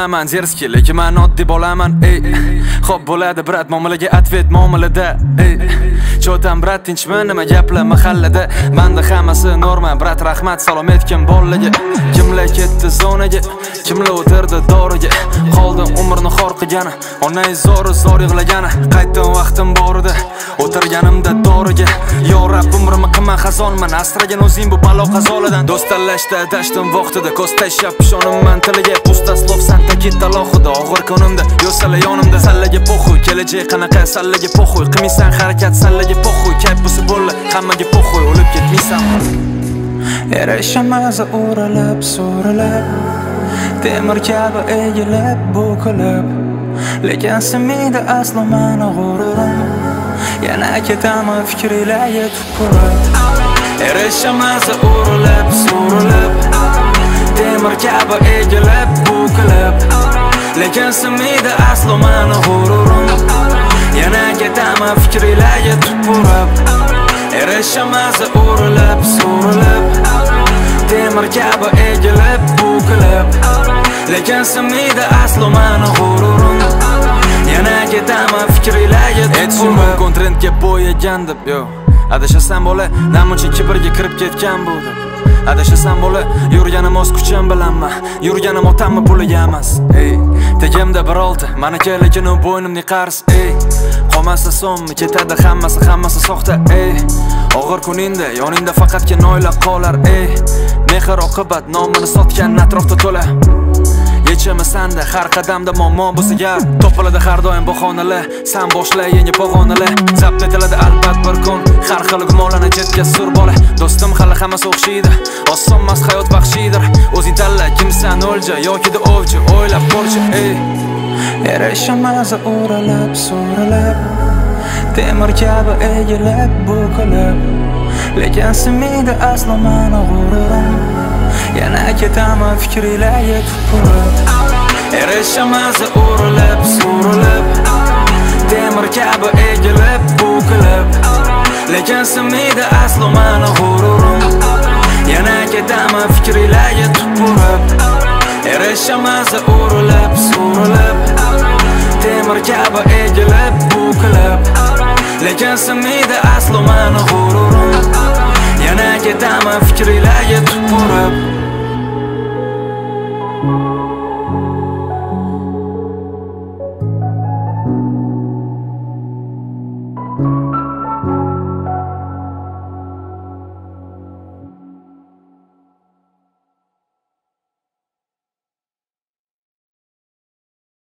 bilaman zerski, lekin men oddiy bolaman. Xo'p bo'ladi brat, muomalaga atvet muomalada. Cho'tam brat, tinchmi, nima gaplar mahallada? Menda hammasi norma, brat, rahmat, salom etkim bolaga. Kimlar ketdi zonaga, kimlar o'tirdi doriga. Qoldim umrni xor qilgani, onay zor yig'lagani. Qaytdim vaqtim bor edi, o'tirganimda doriga. Yo Rabb, umrimni qilma xazonman, asragan o'zing bu balo qazolardan. Do'st tanlashda adashdim vaqtida, ko'z tashlab ishonimman tiliga. Usta slov santa ketdi alohida, og'ir kunimda, yo salla yonimda. Sallaga po'xuy, kelajak qanaqa, sallaga po'xuy. Qilmaysan harakat, sallaga po'xuy. Kayf bo'lsa bo'ldi, hammaga po'xuy, o'lib ketmaysan. Yarashamaz o'ralab, so'ralab, temir kabi egilib, bo'kilib, lekin sinmaydi aslo meni g'ururim. Yana ketaman fikringlar yetib qurib. Yarashamaz o'ralab, so'ralab, temir kabi egilib, bo'kilib, lekin sinmaydi aslo meni g'ururim. Yana ketaman fikringlar yetib qurib. Yarashamaz o'ralab, so'ralab, temir kabi egilib, bo'kilib, lekin sinmaydi aslo meni g'ururim. Yana ketaman fikringlar yetib qurib. Kontrentga bo'yagan deb, yo adashasan bola, namuncha kibrga kirib ketgan bo'ldim. Adashasan bola, yurganim o'z kuchim bilanman, yurganim otamni puliga emas. Tegimda bir olti, meniki lekin u bo'ynimning qarz. Qolmasa so'mmi ketadi hammasi soxta. Og'ir kuningda yoningda faqatgina noila qolar. Mehr oqibat nomini sotgan atrofda to'la. Yechimi sanda, har qadamda muammo bo'lsa gar. Topiladi har doim bahonalar, sen boshla yangi pog'onalar. Zabt etiladi albat bir kun, har xil gumonlarni jetga sur bola. Do'stim hali hammasi o'xshaydi, osonmas hayot baxshidir. O'zing tanla, kimsan o'lja yoki da ovchi, o'ylab ko'rchi. Yarashamaz o'ralab, so'ralab, temir kabi egilib, bo'kilib, lekin sinmaydi aslo meni g'ururim. Yana ketaman fikringlar yetib qurib. Yarashamaz o'ralab, so'ralab, temir kabi egilib, bo'kilib, lekin sinmaydi aslo meni g'ururim. Yana ketaman fikringlar yetib qurib. Yarashamaz o'ralab, so'ralab, temir kabi egilib, bo'kilib, lekin sinmaydi aslo meni g'ururim. Yana ketaman fikringlar